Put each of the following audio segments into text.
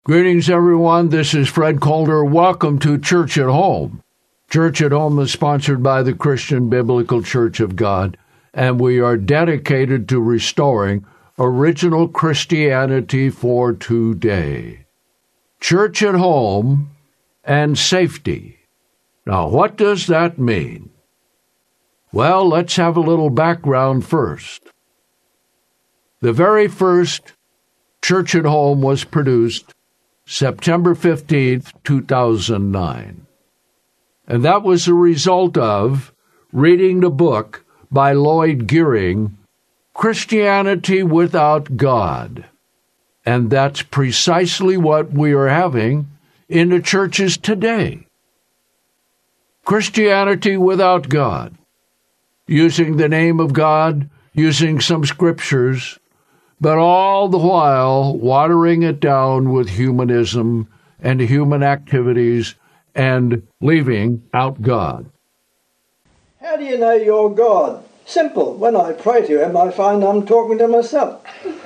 Greetings, everyone. This is Fred Calder. Welcome to Church at Home. Church at Home is sponsored by the Christian Biblical Church of God, and we are dedicated to restoring original Christianity for today. Church at Home and safety. Now, what does that mean? Well, let's have a little background first. The very first Church at Home was produced September 15th, 2009. And that was a result of reading the book by Lloyd Geering, Christianity Without God. And that's precisely what we are having in the churches today. Christianity without God. Using the name of God, using some scriptures, but all the while watering it down with humanism and human activities and leaving out God. How do you know you're God? Simple. When I pray to him, I find I'm talking to myself.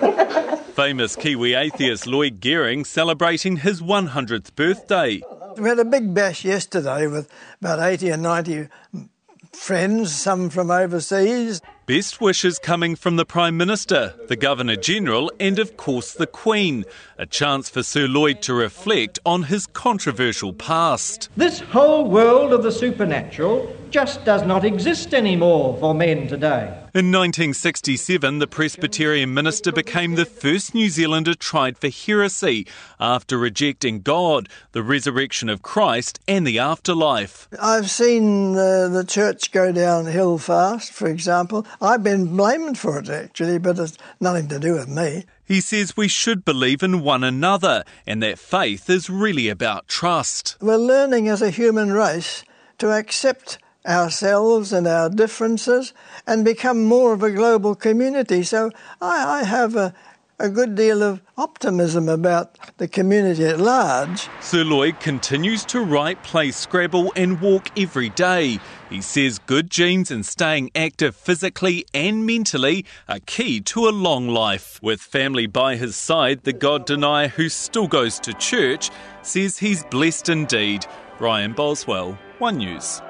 Famous Kiwi atheist Lloyd Geering celebrating his 100th birthday. We had a big bash yesterday with about 80 or 90 friends, some from overseas. Best wishes coming from the Prime Minister, the Governor-General and, of course, the Queen. A chance for Sir Lloyd to reflect on his controversial past. This whole world of the supernatural just does not exist anymore for men today. In 1967, the Presbyterian minister became the first New Zealander tried for heresy after rejecting God, the resurrection of Christ and the afterlife. I've seen the church go downhill fast, for example. I've been blamed for it, actually, but it's nothing to do with me. He says we should believe in one another and that faith is really about trust. We're learning as a human race to accept ourselves and our differences and become more of a global community. So I have a good deal of optimism about the community at large. Sir Lloyd continues to write, play Scrabble and walk every day. He says good genes and staying active physically and mentally are key to a long life. With family by his side, the God denier who still goes to church says he's blessed indeed. Ryan Boswell, One News.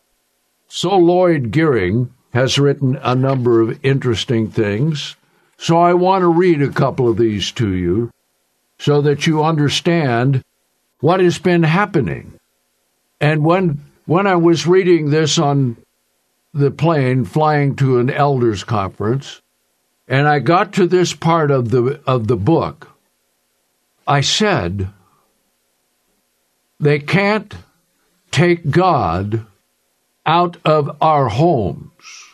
So Lloyd Geering has written a number of interesting things. So I want to read a couple of these to you so that you understand what has been happening. And when I was reading this on the plane flying to an elders conference, and I got to this part of the book, I said, they can't take God out of our homes.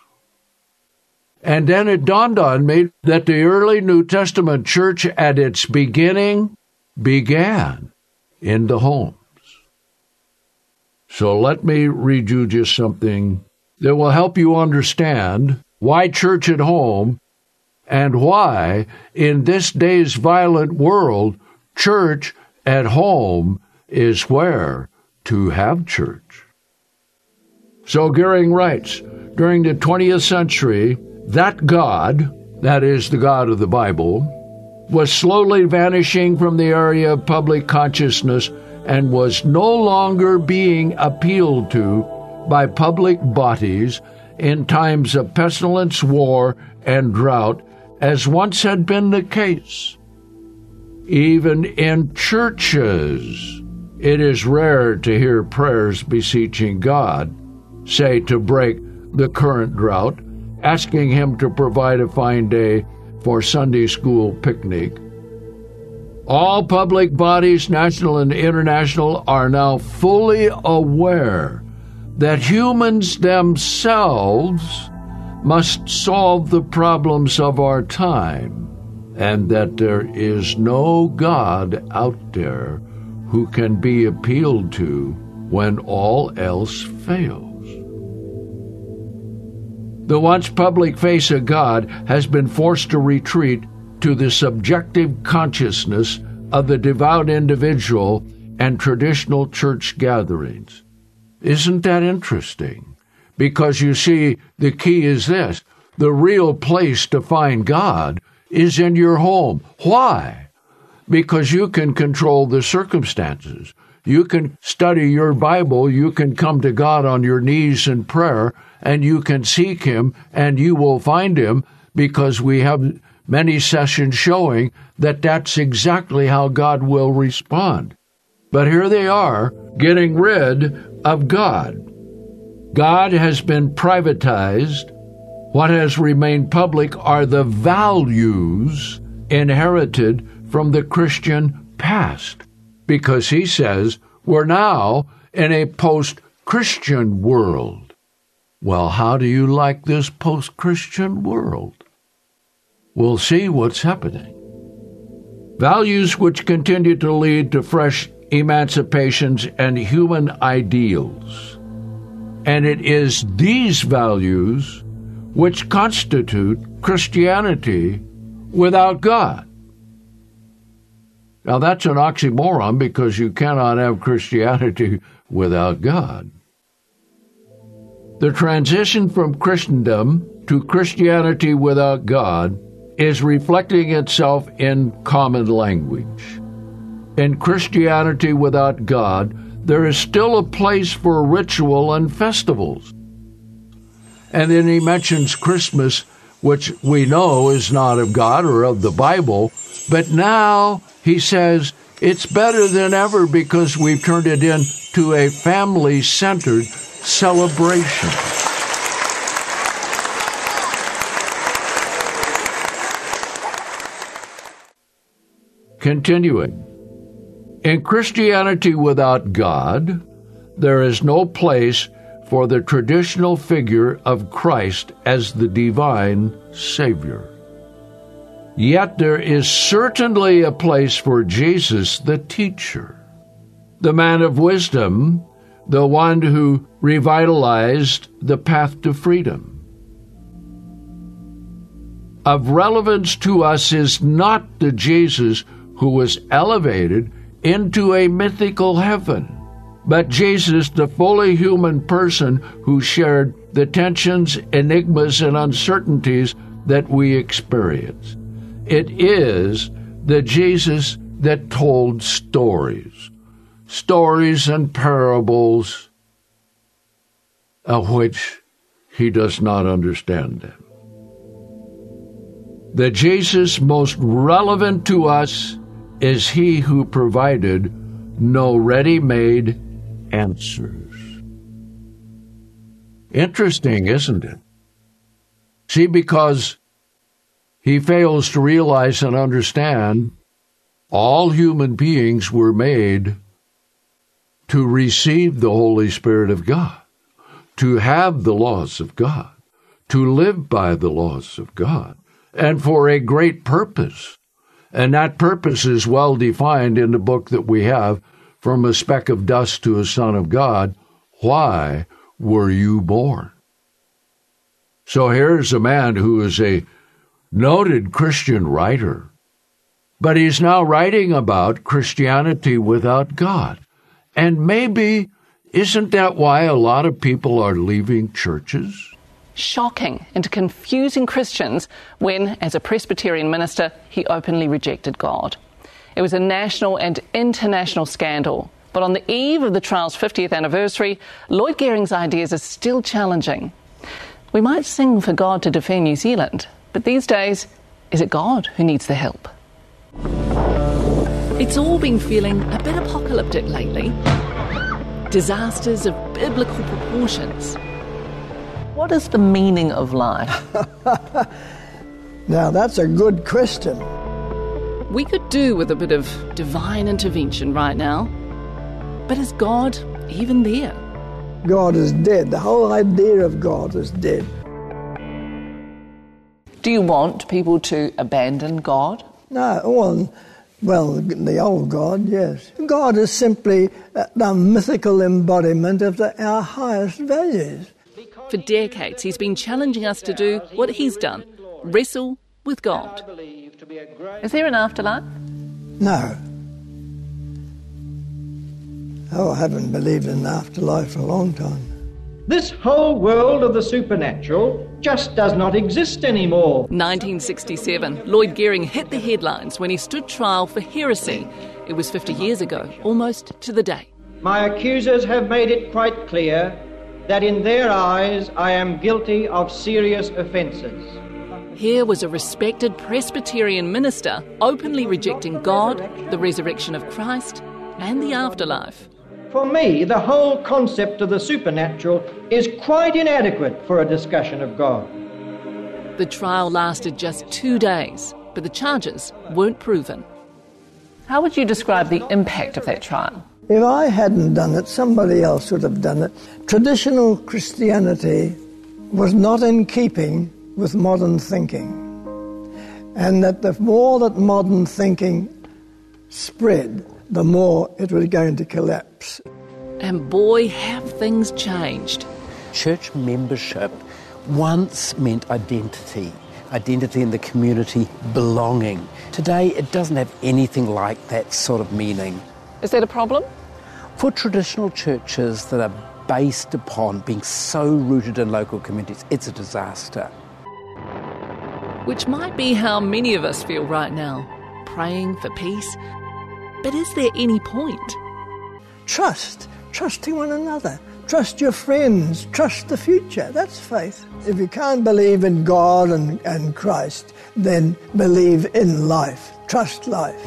And then it dawned on me that the early New Testament church at its beginning began in the homes. So let me read you just something that will help you understand why church at home and why in this day's violent world, church at home is where to have church. So Geering writes, during the 20th century, that God, that is the God of the Bible, was slowly vanishing from the area of public consciousness and was no longer being appealed to by public bodies in times of pestilence, war, and drought, as once had been the case. Even in churches, it is rare to hear prayers beseeching God, say to break the current drought, asking him to provide a fine day for Sunday school picnic. All public bodies, national and international, are now fully aware that humans themselves must solve the problems of our time, and that there is no God out there who can be appealed to when all else fails. The once public face of God has been forced to retreat to the subjective consciousness of the devout individual and traditional church gatherings. Isn't that interesting? Because you see, the key is this. The real place to find God is in your home. Why? because you can control the circumstances. You can study your Bible, you can come to God on your knees in prayer, and you can seek Him, and you will find Him, because we have many sessions showing that that's exactly how God will respond. But here they are, getting rid of God. God has been privatized. What has remained public are the values inherited from the Christian past, because He says we're now in a post-Christian world. Well, how do you like this post-Christian world? We'll see what's happening. Values which continue to lead to fresh emancipations and human ideals. And it is these values which constitute Christianity without God. Now that's an oxymoron, because you cannot have Christianity without God. The transition from Christendom to Christianity without God is reflecting itself in common language. In Christianity without God, there is still a place for ritual and festivals. And then he mentions Christmas, which we know is not of God or of the Bible, but now he says it's better than ever because we've turned it into a family-centered celebration. Continuing. In Christianity without God, there is no place for the traditional figure of Christ as the divine Savior. Yet there is certainly a place for Jesus, the teacher, the man of wisdom, the one who revitalized the path to freedom. Of relevance to us is not the Jesus who was elevated into a mythical heaven, but Jesus, the fully human person who shared the tensions, enigmas, and uncertainties that we experience. It is the Jesus that told stories and parables of which he does not understand them. The Jesus most relevant to us is he who provided no ready-made answers. Interesting, isn't it? See, because he fails to realize and understand all human beings were made to receive the Holy Spirit of God, to have the laws of God, to live by the laws of God, and for a great purpose. And that purpose is well defined in the book that we have, From a Speck of Dust to a Son of God. Why were you born? So here's a man who is a noted Christian writer, but he's now writing about Christianity without God. And maybe, isn't that why a lot of people are leaving churches? Shocking and confusing Christians when, as a Presbyterian minister, he openly rejected God. It was a national and international scandal. But on the eve of the trial's 50th anniversary, Lloyd Gering's ideas are still challenging. We might sing for God to defend New Zealand, but these days, is it God who needs the help? It's all been feeling a bit apocalyptic lately. Disasters of biblical proportions. What is the meaning of life? Now, that's a good question. We could do with a bit of divine intervention right now. But is God even there? God is dead. The whole idea of God is dead. Do you want people to abandon God? No, well, the old God, yes. God is simply the mythical embodiment of our highest values. For decades, he's been challenging us to do what he's done, wrestle with God. Is there an afterlife? No. Oh, I haven't believed in the afterlife for a long time. This whole world of the supernatural just does not exist anymore. 1967, Lloyd Gearing hit the headlines when he stood trial for heresy. It was 50 years ago, almost to the day. My accusers have made it quite clear that in their eyes I am guilty of serious offences. Here was a respected Presbyterian minister openly rejecting God, the resurrection of Christ, and the afterlife. For me, the whole concept of the supernatural is quite inadequate for a discussion of God. The trial lasted just 2 days, but the charges weren't proven. How would you describe the impact of that trial? If I hadn't done it, somebody else would have done it. Traditional Christianity was not in keeping with modern thinking. And that the more that modern thinking spread, the more it was going to collapse. And boy, have things changed. Church membership once meant identity in the community, belonging. Today, it doesn't have anything like that sort of meaning. Is that a problem? For traditional churches that are based upon being so rooted in local communities, it's a disaster. Which might be how many of us feel right now, praying for peace. But is there any point? Trusting one another. Trust your friends. Trust the future. That's faith. If you can't believe in God and Christ, then believe in life. Trust life.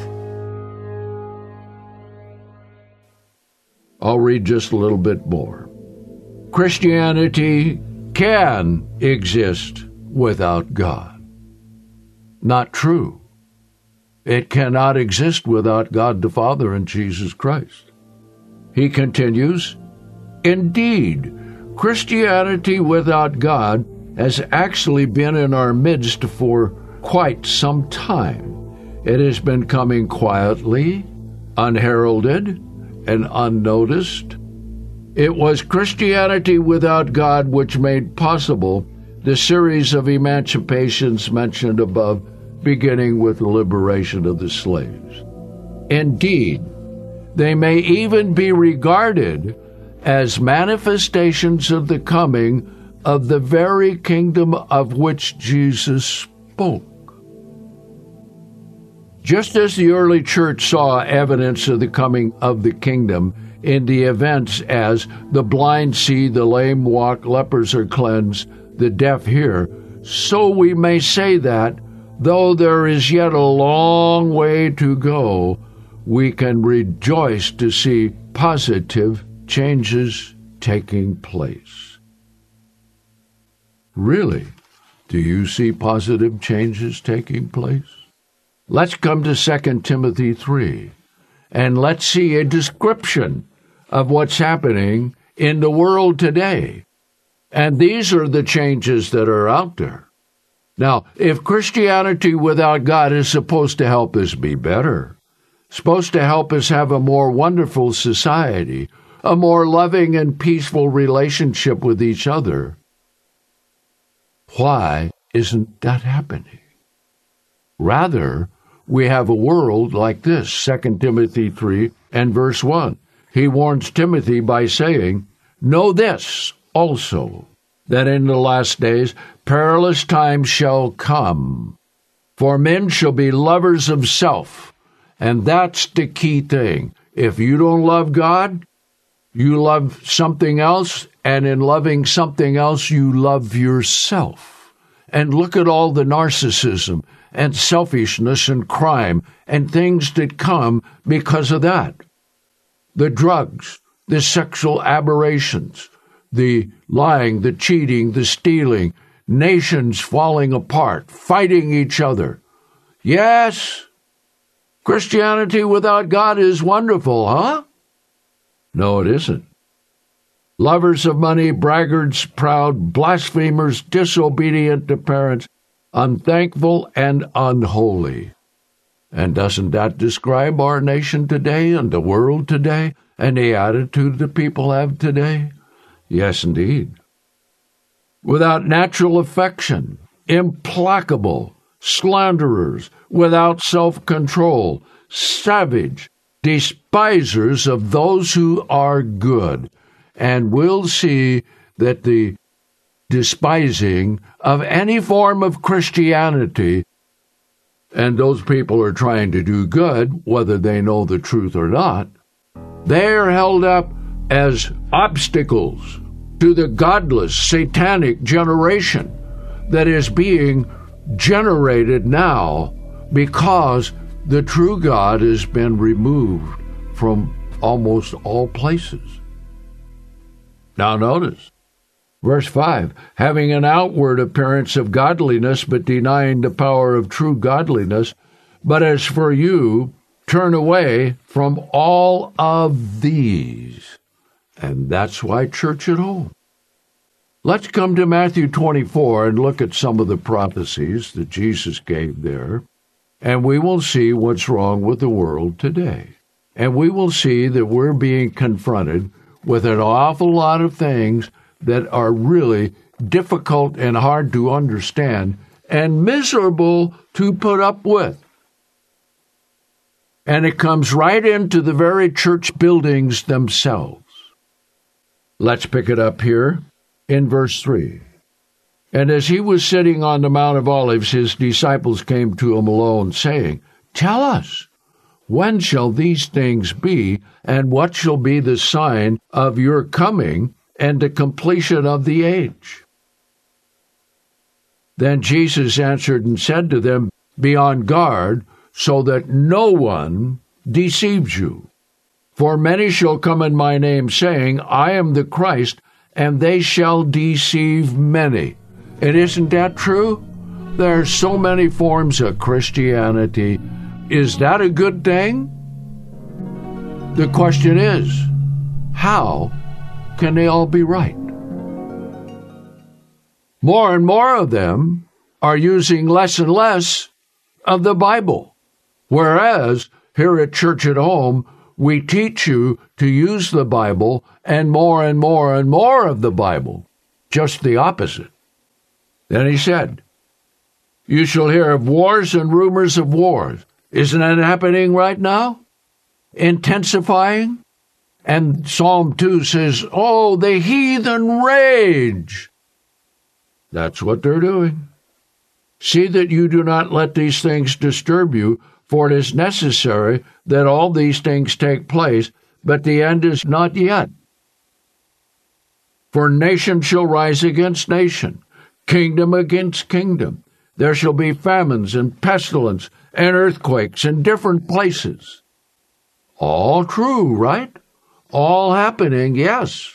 I'll read just a little bit more. Christianity can exist without God. Not true. It cannot exist without God the Father and Jesus Christ. He continues, indeed, Christianity without God has actually been in our midst for quite some time. It has been coming quietly, unheralded, and unnoticed. It was Christianity without God which made possible the series of emancipations mentioned above, beginning with the liberation of the slaves. Indeed, they may even be regarded as manifestations of the coming of the very kingdom of which Jesus spoke. Just as the early church saw evidence of the coming of the kingdom in the events as the blind see, the lame walk, lepers are cleansed, the deaf hear, so we may say that, though there is yet a long way to go, we can rejoice to see positive changes taking place. Really, do you see positive changes taking place? Let's come to 2 Timothy 3, and let's see a description of what's happening in the world today. And these are the changes that are out there. Now, if Christianity without God is supposed to help us be better, supposed to help us have a more wonderful society, a more loving and peaceful relationship with each other, why isn't that happening? Rather, we have a world like this, 2 Timothy 3 and verse 1. He warns Timothy by saying, know this also, that in the last days perilous times shall come. For men shall be lovers of self. And that's the key thing. If you don't love God, you love something else, and in loving something else, you love yourself. And look at all the narcissism and selfishness and crime and things that come because of that. The drugs, the sexual aberrations, the lying, the cheating, the stealing, nations falling apart, fighting each other. Yes, Christianity without God is wonderful, huh? No, it isn't. Lovers of money, braggarts, proud, blasphemers, disobedient to parents, unthankful and unholy. And doesn't that describe our nation today and the world today and the attitude that people have today? Yes, indeed. Without natural affection, implacable, slanderers, without self-control, savage, despisers of those who are good. And we'll see that the despising of any form of Christianity, and those people are trying to do good, whether they know the truth or not, they are held up as obstacles to the godless, satanic generation that is being generated now because the true God has been removed from almost all places. Now notice, verse 5, having an outward appearance of godliness, but denying the power of true godliness. But as for you, turn away from all of these. And that's why church at home. Let's come to Matthew 24 and look at some of the prophecies that Jesus gave there, and we will see what's wrong with the world today. And we will see that we're being confronted with an awful lot of things that are really difficult and hard to understand and miserable to put up with. And it comes right into the very church buildings themselves. Let's pick it up here in verse 3. And as he was sitting on the Mount of Olives, his disciples came to him alone, saying, Tell us, when shall these things be, and what shall be the sign of your coming and the completion of the age? Then Jesus answered and said to them, Be on guard, so that no one deceives you. For many shall come in my name, saying, I am the Christ, and they shall deceive many. And isn't that true? There are so many forms of Christianity. Is that a good thing? The question is, how can they all be right? More and more of them are using less and less of the Bible. Whereas here at Church at Home, we teach you to use the Bible and more and more and more of the Bible. Just the opposite. Then he said, You shall hear of wars and rumors of wars. Isn't that happening right now? Intensifying? And Psalm 2 says, Oh, the heathen rage. That's what they're doing. See that you do not let these things disturb you, for it is necessary that all these things take place, but the end is not yet. For nation shall rise against nation, kingdom against kingdom. There shall be famines and pestilence and earthquakes in different places. All true, right? All happening, yes.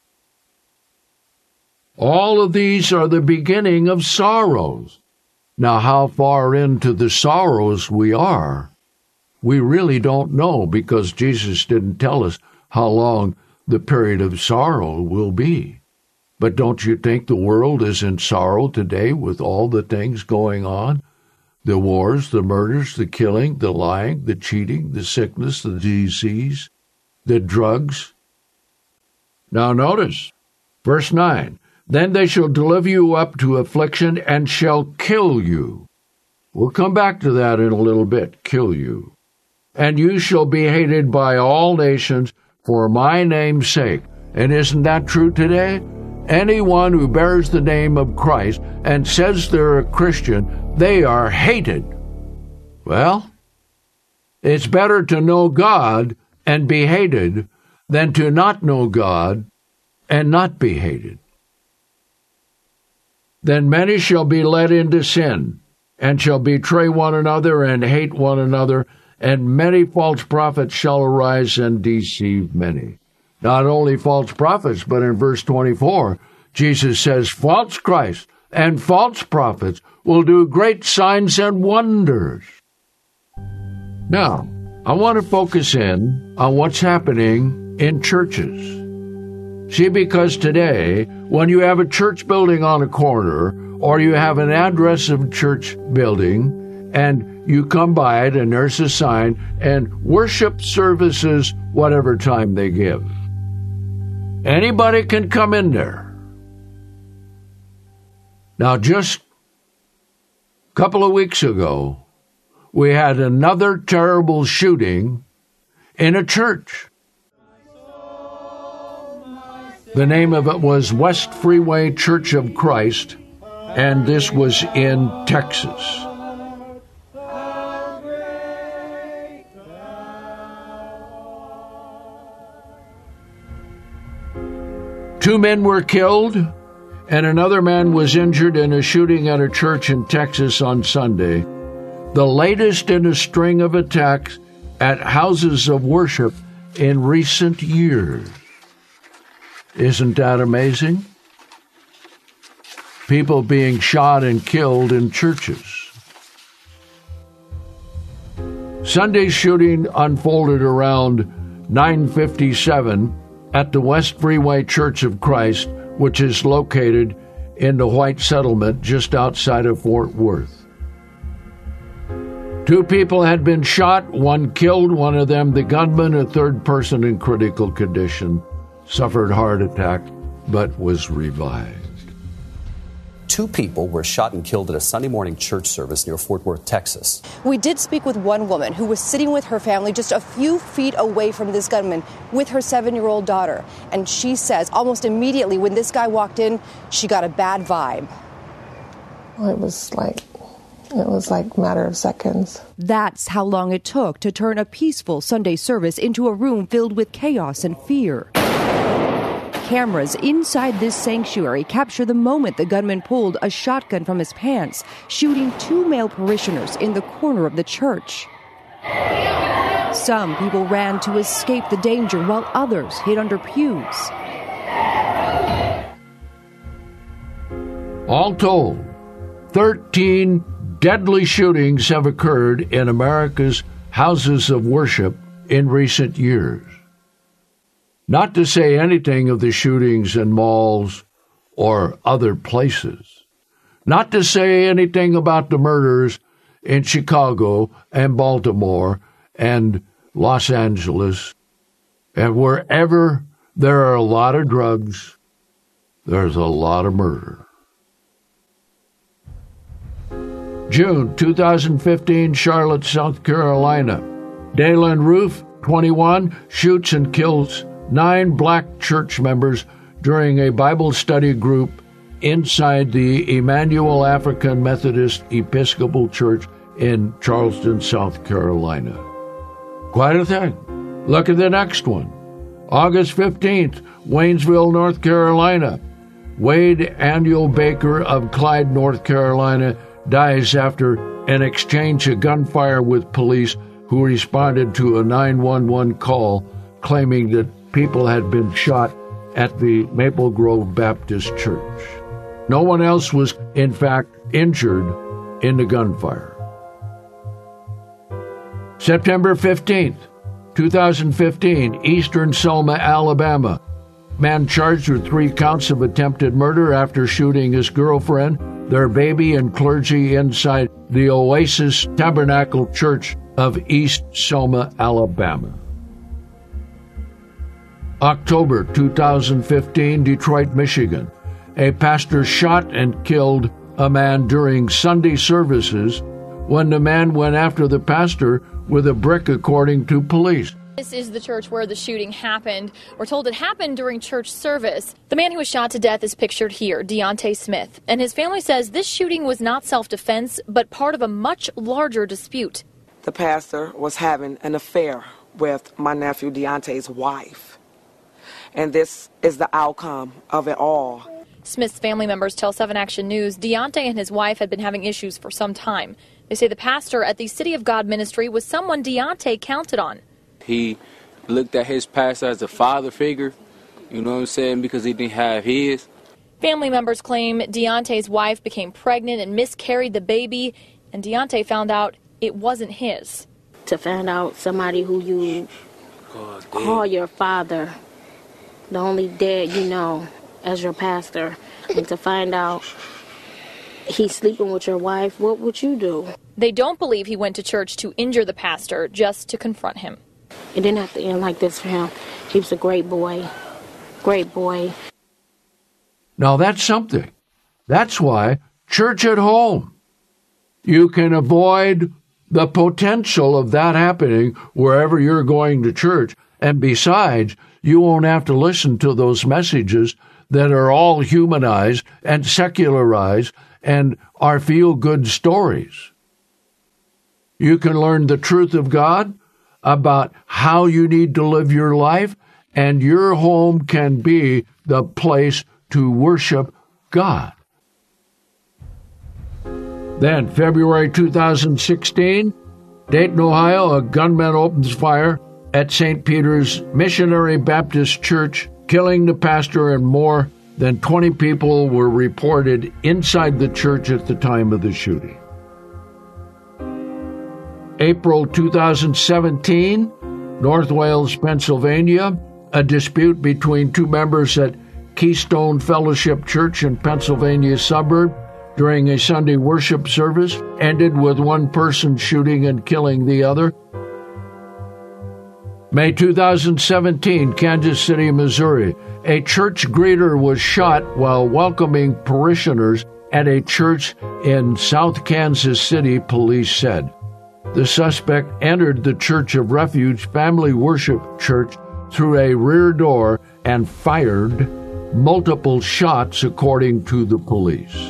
All of these are the beginning of sorrows. Now, how far into the sorrows we are, we really don't know, because Jesus didn't tell us how long the period of sorrow will be. But don't you think the world is in sorrow today with all the things going on? The wars, the murders, the killing, the lying, the cheating, the sickness, the disease, the drugs. Now notice, verse 9, Then they shall deliver you up to affliction and shall kill you. We'll come back to that in a little bit, kill you. And you shall be hated by all nations for my name's sake. And isn't that true today? Anyone who bears the name of Christ and says they're a Christian, they are hated. Well, it's better to know God and be hated than to not know God and not be hated. Then many shall be led into sin, and shall betray one another and hate one another, and many false prophets shall arise and deceive many. Not only false prophets, but in verse 24, Jesus says, False Christ and false prophets will do great signs and wonders. Now, I want to focus in on what's happening in churches. See, because today, when you have a church building on a corner, or you have an address of a church building, and you come by it and there's a sign, and worship services whatever time they give. Anybody can come in there. Now, just a couple of weeks ago, we had another terrible shooting in a church. The name of it was West Freeway Church of Christ, and this was in Texas. Two men were killed, and another man was injured in a shooting at a church in Texas on Sunday, the latest in a string of attacks at houses of worship in recent years. Isn't that amazing? People being shot and killed in churches. Sunday's shooting unfolded around 9:57 at the West Freeway Church of Christ, which is located in the White Settlement just outside of Fort Worth. Two people had been shot, one killed, one of them the gunman, a third person in critical condition, suffered heart attack, but was revived. Two people were shot and killed at a Sunday morning church service near Fort Worth, Texas. We did speak with one woman who was sitting with her family just a few feet away from this gunman with her 7-year-old daughter. And she says almost immediately when this guy walked in, she got a bad vibe. Well, it was like a matter of seconds. That's how long it took to turn a peaceful Sunday service into a room filled with chaos and fear. Cameras inside this sanctuary capture the moment the gunman pulled a shotgun from his pants, shooting two male parishioners in the corner of the church. Some people ran to escape the danger while others hid under pews. All told, 13 deadly shootings have occurred in America's houses of worship in recent years. Not to say anything of the shootings in malls or other places. Not to say anything about the murders in Chicago and Baltimore and Los Angeles. And wherever there are a lot of drugs, there's a lot of murder. June 2015, Charlotte, South Carolina. Dalen Roof, 21, shoots and kills 9 black church members during a Bible study group inside the Emmanuel African Methodist Episcopal Church in Charleston, South Carolina. Quite a thing. Look at the next one. August 15th, Waynesville, North Carolina. Wade Annual Baker of Clyde, North Carolina, dies after an exchange of gunfire with police who responded to a 911 call claiming that people had been shot at the Maple Grove Baptist Church. No one else was, in fact, injured in the gunfire. September 15th, 2015, Eastern Selma, Alabama. Man charged with 3 counts of attempted murder after shooting his girlfriend, their baby, and clergy inside the Oasis Tabernacle Church of East Selma, Alabama. October 2015, Detroit, Michigan. A pastor shot and killed a man during Sunday services when the man went after the pastor with a brick, according to police. This is the church where the shooting happened. We're told it happened during church service. The man who was shot to death is pictured here, Deontay Smith, and his family says this shooting was not self-defense, but part of a much larger dispute. The pastor was having an affair with my nephew Deontay's wife. And this is the outcome of it all. Smith's family members tell 7 Action News Deontay and his wife had been having issues for some time. They say the pastor at the City of God ministry was someone Deontay counted on. He looked at his pastor as a father figure, you know what I'm saying, because he didn't have his. Family members claim Deontay's wife became pregnant and miscarried the baby, and Deontay found out it wasn't his. To find out somebody who you call your father, the only dad you know as your pastor, and to find out he's sleeping with your wife, what would you do? They don't believe he went to church to injure the pastor, just to confront him. It didn't have to end like this for him. He was a great boy. Great boy. Now that's something. That's why church at home. You can avoid the potential of that happening wherever you're going to church, And besides, you won't have to listen to those messages that are all humanized and secularized and are feel-good stories. You can learn the truth of God about how you need to live your life, and your home can be the place to worship God. Then, February 2016, Dayton, Ohio, a gunman opens fire at St. Peter's Missionary Baptist Church, killing the pastor, and more than 20 people were reported inside the church at the time of the shooting. April 2017, North Wales, Pennsylvania, a dispute between two members at Keystone Fellowship Church in Pennsylvania suburb during a Sunday worship service ended with one person shooting and killing the other. May 2017, Kansas City, Missouri, a church greeter was shot while welcoming parishioners at a church in South Kansas City, police said. The suspect entered the Church of Refuge Family Worship Church through a rear door and fired multiple shots, according to the police.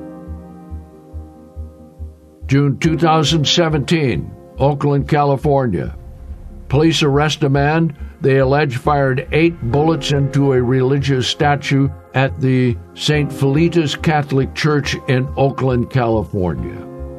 June 2017, Oakland, California. Police arrest a man they allege fired 8 bullets into a religious statue at the St. Felicitas Catholic Church in Oakland, California.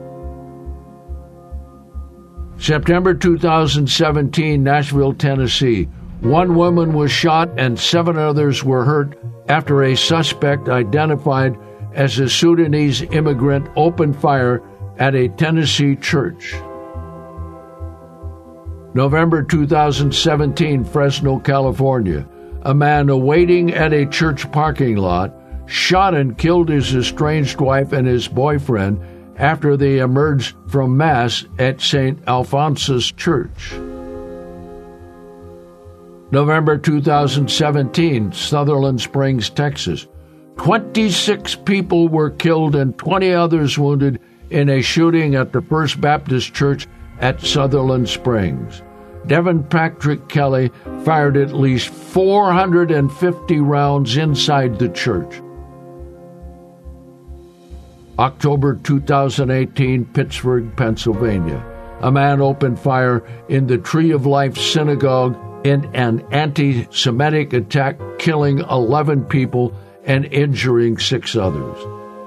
September 2017, Nashville, Tennessee. 1 woman was shot and 7 others were hurt after a suspect identified as a Sudanese immigrant opened fire at a Tennessee church. November 2017, Fresno, California. A man awaiting at a church parking lot shot and killed his estranged wife and his boyfriend after they emerged from Mass at St. Alphonsus Church. November 2017, Sutherland Springs, Texas. 26 people were killed and 20 others wounded in a shooting at the First Baptist Church at Sutherland Springs. Devin Patrick Kelly fired at least 450 rounds inside the church. October 2018, Pittsburgh, Pennsylvania. A man opened fire in the Tree of Life Synagogue in an anti-Semitic attack, killing 11 people and injuring 6 others.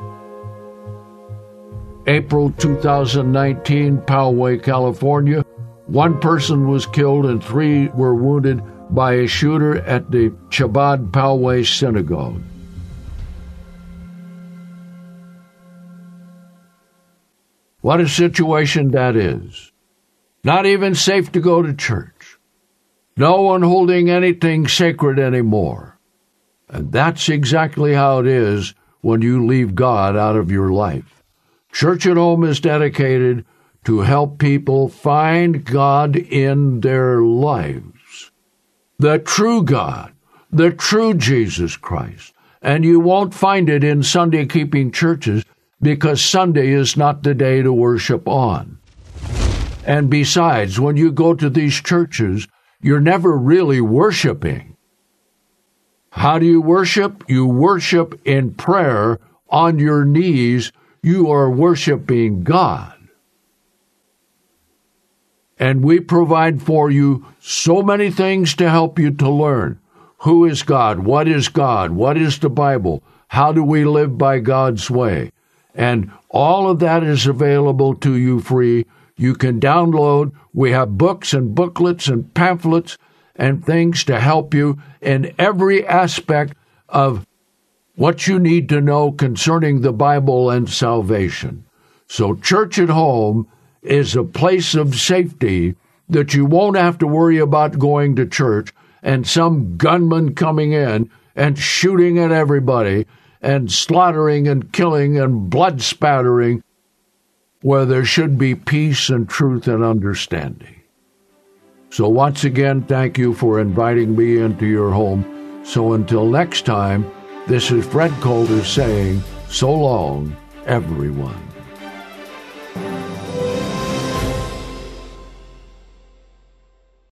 April 2019, Poway, California. 1 person was killed and 3 were wounded by a shooter at the Chabad Poway Synagogue. What a situation that is. Not even safe to go to church. No one holding anything sacred anymore. And that's exactly how it is when you leave God out of your life. Church at Home is dedicated to help people find God in their lives. The true God, the true Jesus Christ. And you won't find it in Sunday-keeping churches because Sunday is not the day to worship on. And besides, when you go to these churches, you're never really worshiping. How do you worship? You worship in prayer on your knees. You are worshiping God. And we provide for you so many things to help you to learn. Who is God? What is God? What is the Bible? How do we live by God's way? And all of that is available to you free. You can download. We have books and booklets and pamphlets and things to help you in every aspect of what you need to know concerning the Bible and salvation. So Church at Home is a place of safety that you won't have to worry about going to church and some gunman coming in and shooting at everybody and slaughtering and killing and blood spattering, where there should be peace and truth and understanding. So once again, thank you for inviting me into your home. So until next time, this is Fred Coulter saying, so long, everyone.